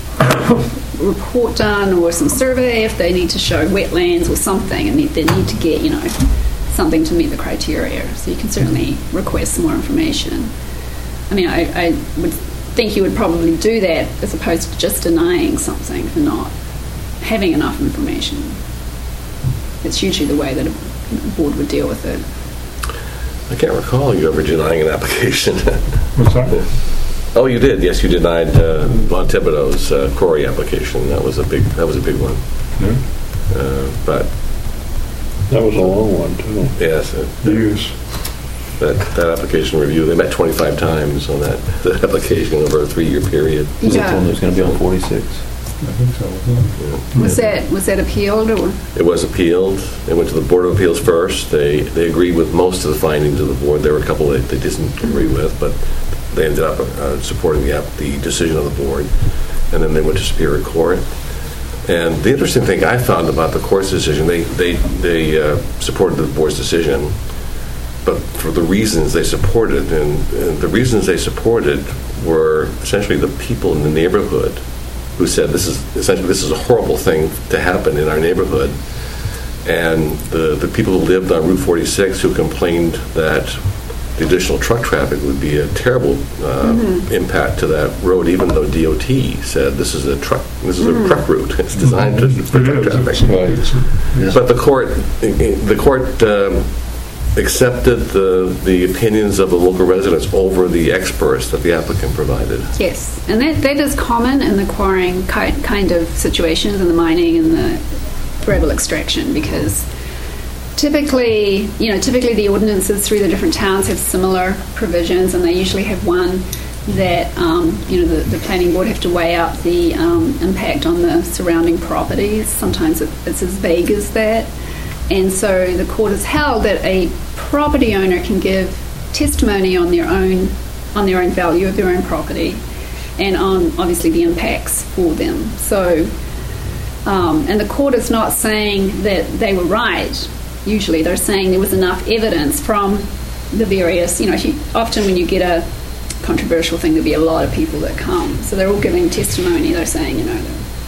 report done, or some survey if they need to show wetlands or something, and they need to get, you know, something to meet the criteria. So you can certainly request some more information. I mean, I, I would think you would probably do that as opposed to just denying something for not having enough information. It's usually the way that a board would deal with it. I can't recall you ever denying an application. What's that? Oh, you did. Yes, you denied uh, Von Thibodeau's uh, Corey application. That was a big. That was a big one. Yeah. Uh, but that was a long one too. Yes. Uh, Years. that, that application review. They met twenty-five times on that, that application over a three-year period. Was that Yeah. the one that was going to be on forty-six? I think so, wasn't it? Was that, was that appealed or? It was appealed. It went to the Board of Appeals first. They they agreed with most of the findings of the board. There were a couple that they didn't agree with, but they ended up uh, supporting the, app- the decision of the board. And then they went to Superior Court. And the interesting thing I found about the court's decision, they they they uh, supported the board's decision, but for the reasons they supported, and, and the reasons they supported were essentially the people in the neighborhood who said this is essentially this is a horrible thing to happen in our neighborhood, and the the people who lived on Route forty-six who complained that the additional truck traffic would be a terrible uh, mm-hmm. impact to that road, even though D O T said this is a truck this is mm-hmm. a truck route. It's designed to for truck traffic. Right. Yeah. But the court the court um, accepted the the opinions of the local residents over the experts that the applicant provided. Yes, and that, that is common in the quarrying ki- kind of situations, in the mining and the gravel extraction, because typically, you know, typically the ordinances through the different towns have similar provisions, and they usually have one that, um, you know, the, the planning board have to weigh up the um, impact on the surrounding properties. Sometimes it, it's as vague as that. And so the court has held that a property owner can give testimony on their own on their own value of their own property, and on obviously the impacts for them. So, um, and the court is not saying that they were right. Usually, they're saying there was enough evidence from the various. You know, if you, often when you get a controversial thing, there'll be a lot of people that come. So they're all giving testimony. They're saying, you know,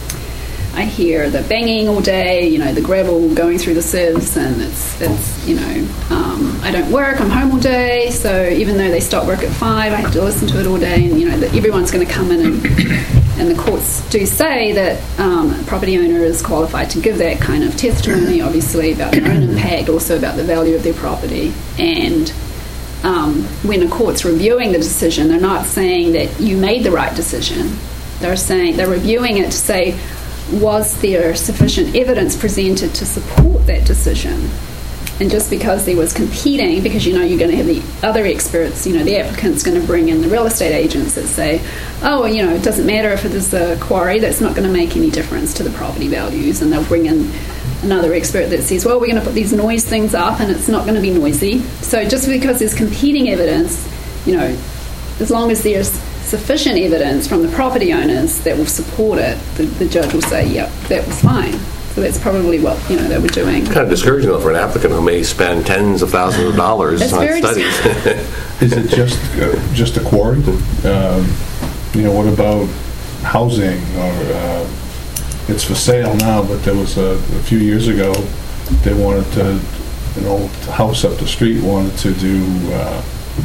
I hear the banging all day, you know, the gravel going through the sieves, and it's, it's you know, um, I don't work, I'm home all day, so even though they stop work at five, I have to listen to it all day, and, you know, that everyone's going to come in, and, and the courts do say that um, a property owner is qualified to give that kind of testimony, obviously, about their own impact, also about the value of their property, and um, when a court's reviewing the decision, they're not saying that you made the right decision. They're saying, they're reviewing it to say, was there sufficient evidence presented to support that decision? And just because there was competing, because you know you're going to have the other experts, you know, the applicant's going to bring in the real estate agents that say, oh, you know, it doesn't matter if it is a quarry, that's not going to make any difference to the property values. And they'll bring in another expert that says, well, we're going to put these noise things up and it's not going to be noisy. So just because there's competing evidence, you know, as long as there's sufficient evidence from the property owners that will support it, the, the judge will say, yep, that was fine. So that's probably what, you know, they were doing. Kind of discouraging, though, for an applicant who may spend tens of thousands of dollars That's on very studies. Is it just, uh, just a quarry? Um, you know, what about housing, or, uh, it's for sale now, but there was a, a few years ago, they wanted to, an old house up the street wanted to do, uh,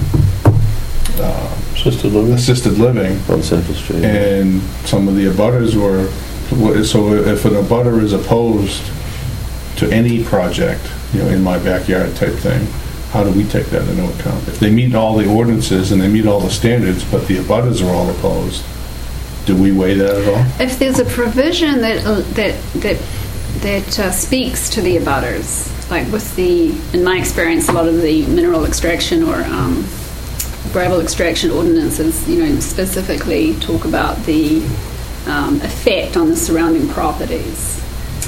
uh, Assisted living? assisted living, On Central Street. and some of the abutters were, so if an abutter is opposed to any project, you know, in my backyard type thing, how do we take that into account? If they meet all the ordinances and they meet all the standards, but the abutters are all opposed, do we weigh that at all? If there's a provision that uh, that that that uh, speaks to the abutters, like with the, in my experience, a lot of the mineral extraction or um, gravel extraction ordinances, you know, specifically talk about the um, effect on the surrounding properties.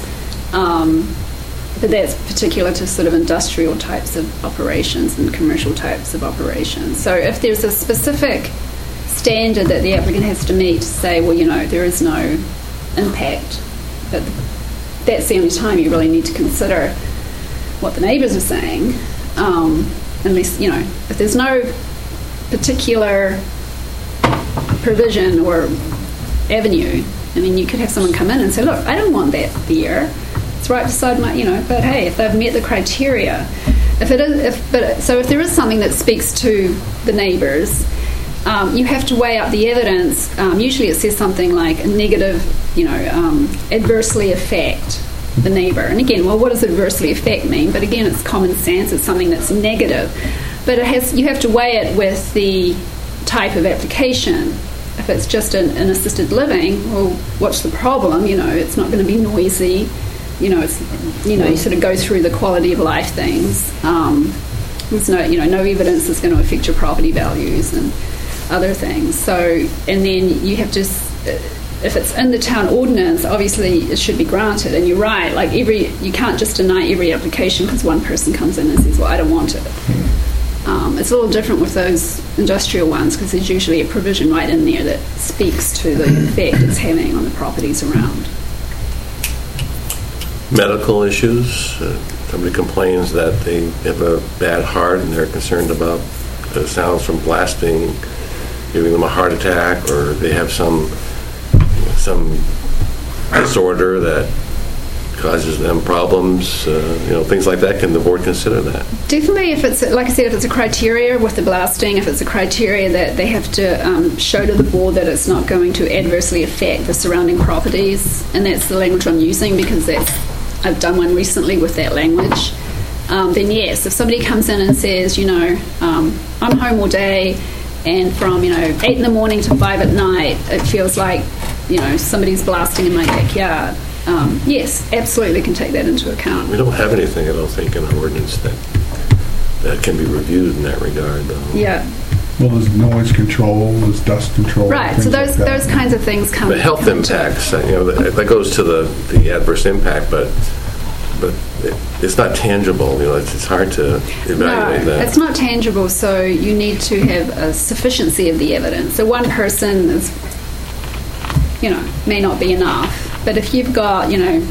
Um, but that's particular to sort of industrial types of operations and commercial types of operations. So if there's a specific standard that the applicant has to meet to say, well, you know, there is no impact, but that's the only time you really need to consider what the neighbours are saying. Um, unless, you know, if there's no particular provision or avenue, I mean, you could have someone come in and say, look, I don't want that there. It's right beside my, you know, but hey, if they've met the criteria, if it is, if, but so if there is something that speaks to the neighbours, um, you have to weigh up the evidence. Um, usually it says something like a negative, you know, um, adversely affect the neighbour. And again, well, what does adversely affect mean? But again, it's common sense. It's something that's negative. But it has, you have to weigh it with the type of application. If it's just an, an assisted living, well, what's the problem? You know, it's not going to be noisy. You know, it's, you know, you sort of go through the quality of life things. Um, there's no, you know, no evidence that's going to affect your property values and other things. So, and then you have to, if it's in the town ordinance, obviously it should be granted. And you're right, like every, you can't just deny every application because one person comes in and says, well, I don't want it. Um, it's a little different with those industrial ones because there's usually a provision right in there that speaks to the effect it's having on the properties around. Medical issues. Uh, somebody complains that they have a bad heart and they're concerned about the sounds from blasting giving them a heart attack, or they have some some disorder that causes them problems, uh, you know, things like that. Can the board consider that? Definitely, if it's, like I said, if it's a criteria with the blasting, if it's a criteria that they have to um, show to the board that it's not going to adversely affect the surrounding properties, and that's the language I'm using because that's, I've done one recently with that language, um, then yes, if somebody comes in and says, you know, um, I'm home all day, and from, you know, eight in the morning to five at night, it feels like, you know, somebody's blasting in my backyard. Um, yes, absolutely can take that into account. We don't have anything, I don't think, in our ordinance that that can be reviewed in that regard, though. Yeah. Well, there's noise control, there's dust control. Right, so those like those kinds of things come. The health come impacts, you know, that, that goes to the, the adverse impact, but but it, it's not tangible. You know, it's, it's hard to evaluate no, that. It's not tangible, so you need to have a sufficiency of the evidence. So one person is, you know, may not be enough. But if you've got, you know,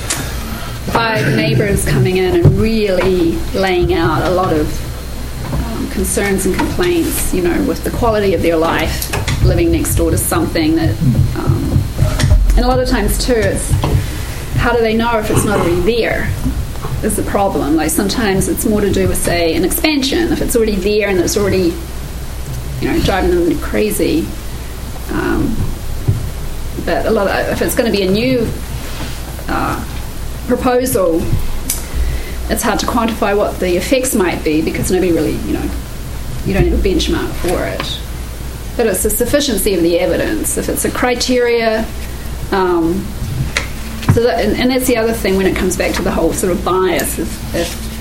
five neighbours coming in and really laying out a lot of um, concerns and complaints, you know, with the quality of their life, living next door to something that, um, and a lot of times too, it's how do they know if it's not already there is the problem. Like sometimes it's more to do with, say, an expansion. If it's already there and it's already, you know, driving them crazy. Um, But a lot of, if it's going to be a new uh, proposal, it's hard to quantify what the effects might be because nobody really, you know, you don't have a benchmark for it. But it's the sufficiency of the evidence. If it's a criteria, um, so that, and, and that's the other thing when it comes back to the whole sort of bias. If,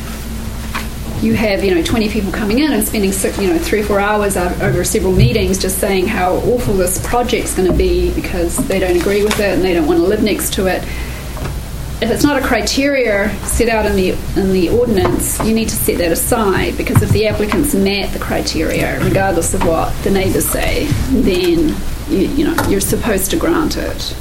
if you have, you know, twenty people coming in and spending, you know, three or four hours over several meetings just saying how awful this project's going to be because they don't agree with it and they don't want to live next to it. If it's not a criteria set out in the in the ordinance, you need to set that aside because if the applicants met the criteria, regardless of what the neighbours say, then you, you know you're supposed to grant it.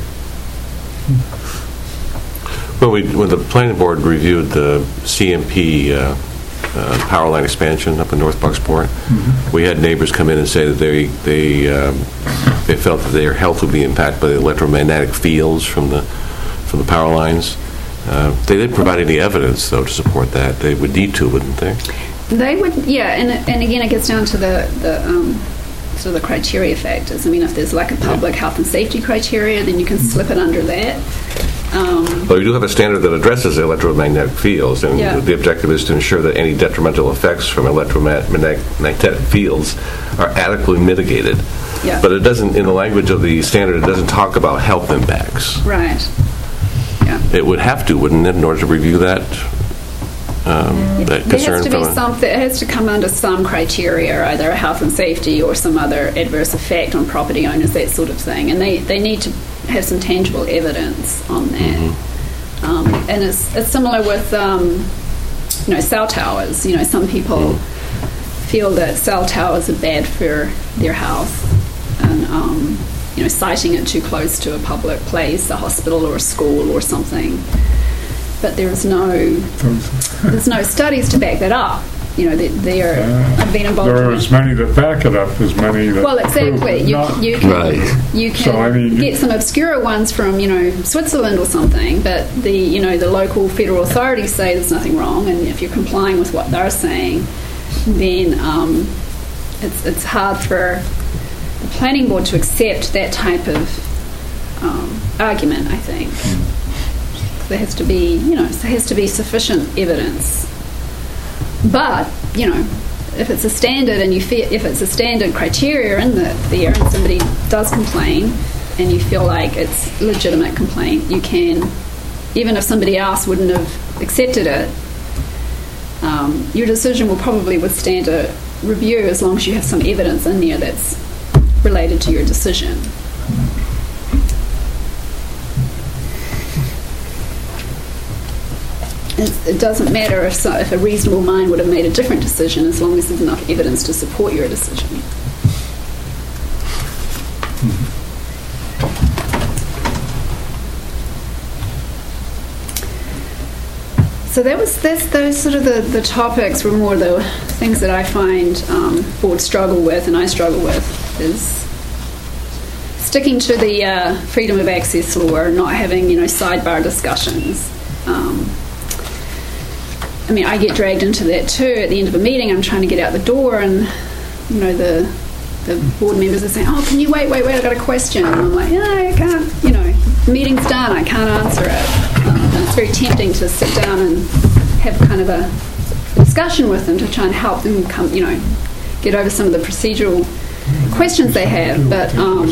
Well, we, when the planning board reviewed the C M P uh, uh, power line expansion up in North Bucksport, mm-hmm. we had neighbors come in and say that they they um, they felt that their health would be impacted by the electromagnetic fields from the from the power lines. Uh, they didn't provide any evidence, though, to support that. They would need to, wouldn't they? They would, yeah. And and again, it gets down to the the um, sort of the criteria factors. I mean, if there's like a public yeah. health and safety criteria, then you can slip it under that. Um, well, we do have a standard that addresses the electromagnetic fields, and yeah. the objective is to ensure that any detrimental effects from electromagnetic fields are adequately mitigated. Yeah. But it doesn't, in the language of the standard, it doesn't talk about health impacts. Right. Yeah. It would have to, wouldn't it, in order to review that, um, yeah. that concern? There has to be something. It has to come under some criteria, either a health and safety or some other adverse effect on property owners, that sort of thing. And they, they need to have some tangible evidence on that. Mm-hmm. Um, and it's, it's similar with, um, you know, cell towers. You know, some people mm-hmm. feel that cell towers are bad for their health, and um, you know, siting it too close to a public place, a hospital or a school or something. But there's no there's no studies to back that up. You know, they, they are uh, I've been involved. There are in as many that back it up as many that. Well, exactly. You, you can right. you can so, I mean, get some obscure ones from, you know, Switzerland or something, but the you know the local federal authorities say there's nothing wrong, and if you're complying with what they're saying, then um, it's it's hard for the planning board to accept that type of um, argument. I think mm. there has to be you know there has to be sufficient evidence. But, you know, if it's a standard and you feel, if it's a standard criteria in the, there and somebody does complain and you feel like it's a legitimate complaint, you can, even if somebody else wouldn't have accepted it, um, your decision will probably withstand a review as long as you have some evidence in there that's related to your decision. It, it doesn't matter if, so, if a reasonable mind would have made a different decision as long as there's enough evidence to support your decision. So that was that's those sort of the, the topics were more the things that I find um, boards struggle with and I struggle with is sticking to the uh, freedom of access law, not having you know sidebar discussions. Um, I mean, I get dragged into that too. At the end of a meeting, I'm trying to get out the door, and you know the the board members are saying, "Oh, can you wait, wait, wait? I've got a question." And I'm like, "Yeah, I can't. You know, the meeting's done. I can't answer it." Um, and it's very tempting to sit down and have kind of a discussion with them to try and help them come, you know, get over some of the procedural questions they have. But um,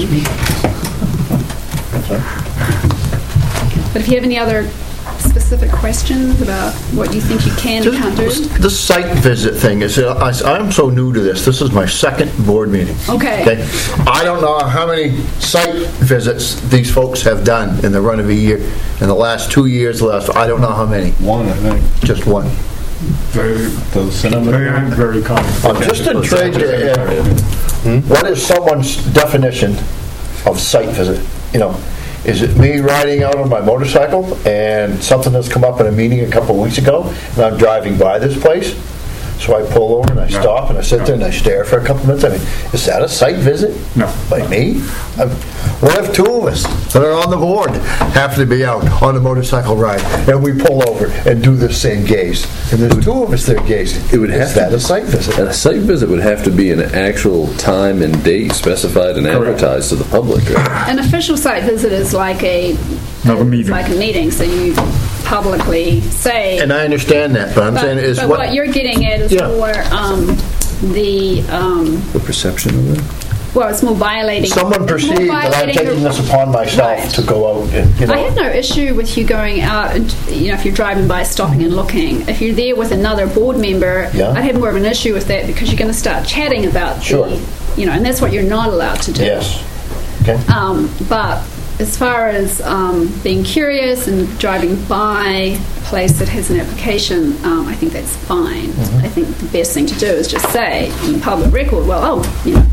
but if you have any other specific questions about what you think you can and can't do? This site visit thing is, uh, I, I'm so new to this. This is my second board meeting. Okay. okay. I don't know how many site visits these folks have done in the run of a year. In the last two years, the last I don't know how many. One, I think. Just one. Very, very, very common. I'm just intrigued. Uh, hmm? What is someone's definition of site visit? You know. Is it me riding out on my motorcycle and something has come up in a meeting a couple of weeks ago and I'm driving by this place? So I pull over and I stop and I sit there and I stare for a couple minutes. I mean, is that a site visit? No. By me? I'm, what if two of us that are on the board have to be out on a motorcycle ride and we pull over and do the same gaze? And there's two of us there gazing. It would have is that a site visit? And a site visit would have to be an actual time and date specified and advertised to the public. Right? An official site visit is like a Another meeting. like a meeting, so you publicly say. And I understand that, but I'm but, saying is but what, what you're getting at is Yeah. more um, the um, The perception of it? well, it's more violating. someone it's more perceived that I'm violating taking the- this upon myself Right. to go out and, you know. I have no issue with you going out and, you know, if you're driving by, stopping and looking. If you're there with another board member, Yeah. I'd have more of an issue with that because you're going to start chatting about Sure. the, you know, and that's what you're not allowed to do. Yes. Okay. Um, but as far as um, being curious and driving by a place that has an application, um, I think that's fine. Mm-hmm. I think the best thing to do is just say in the public record, well, oh, you know,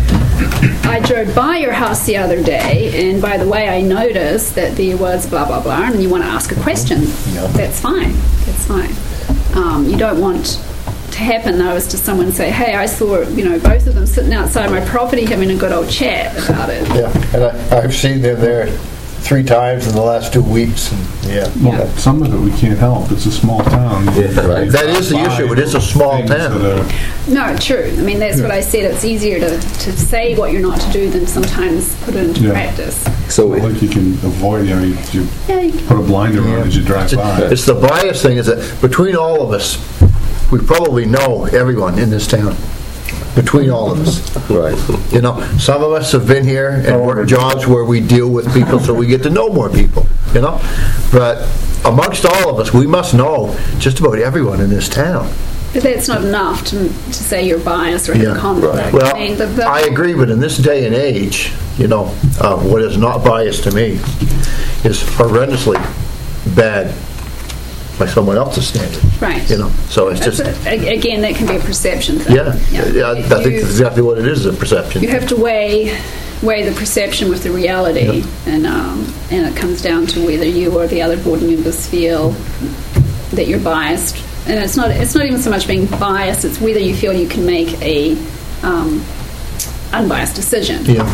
I drove by your house the other day, and by the way, I noticed that there was blah, blah, blah, and you want to ask a question. Yeah. That's fine. That's fine. Um, you don't want to happen, though, is to someone say, hey, I saw, you know, both of them sitting outside my property having a good old chat about it. Yeah, and I, I've seen them there three times in the last two weeks. And, yeah. Well, some of it we can't help. It's a small town. right. That is the issue. It is a small Things town. that are- No, true. I mean, that's what I said. It's easier to, to say what you're not to do than sometimes put it into Yeah. practice. So I think you can avoid it. I mean, you Yeah, you can. put a blinder on as you drive by. It's the bias thing is that between all of us, we probably know everyone in this town. Between all of us. right. You know, some of us have been here and worked jobs where we deal with people so we get to know more people, you know? But amongst all of us, we must know just about everyone in this town. But that's not enough to, to say you're biased or have Yeah. a conflict. Well, I mean, the, the, I agree, but in this day and age, you know, uh, what is not biased to me is horrendously bad by someone else's standard. Right. You know, so it's That's just, a, a- again, that can be a perception thing. yeah, yeah, I think You- that's exactly what it is, a perception. You have to weigh weigh the perception with the reality, and um, and it comes down to whether you or the other board members feel that you're biased. And it's not it's not even so much being biased; it's whether you feel you can make a um, unbiased decision. Yeah.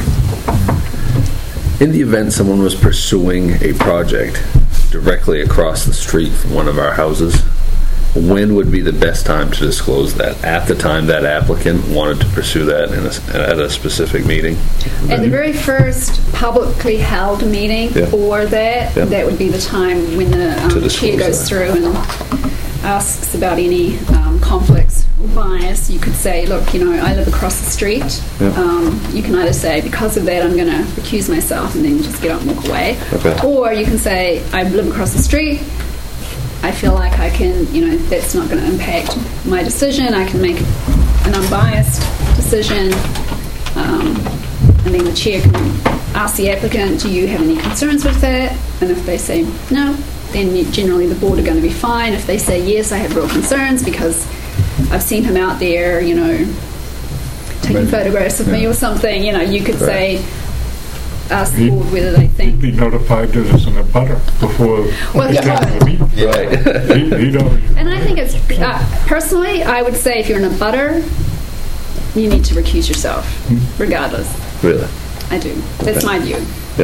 In the event someone was pursuing a project directly across the street from one of our houses, when would be the best time to disclose that? At the time that applicant wanted to pursue that in a, at a specific meeting? At the very first publicly held meeting Yeah. for that, Yeah. that would be the time when the To um, chair disclose goes that. through and asks about any um, conflicts or bias. You could say, look, you know, I live across the street. Yeah. Um, you can either say, because of that, I'm going to recuse myself and then just get up and walk away. Okay. Or you can say, I live across the street. I feel like I can, you know, that's not going to impact my decision. I can make an unbiased decision. Um, and then the chair can ask the applicant, do you have any concerns with that? And if they say no, then generally the board are going to be fine. If they say yes, I have real concerns because I've seen him out there, you know, taking Maybe. photographs of me or something, you know, you could Right. say, ask the board whether they think. He'd be notified that it's in a butter before Well, he that's came to right. the meeting. Right. He- He'd already. And I think it's, uh, personally, I would say if you're in a butter, you need to recuse yourself, regardless. Really? I do. That's my view.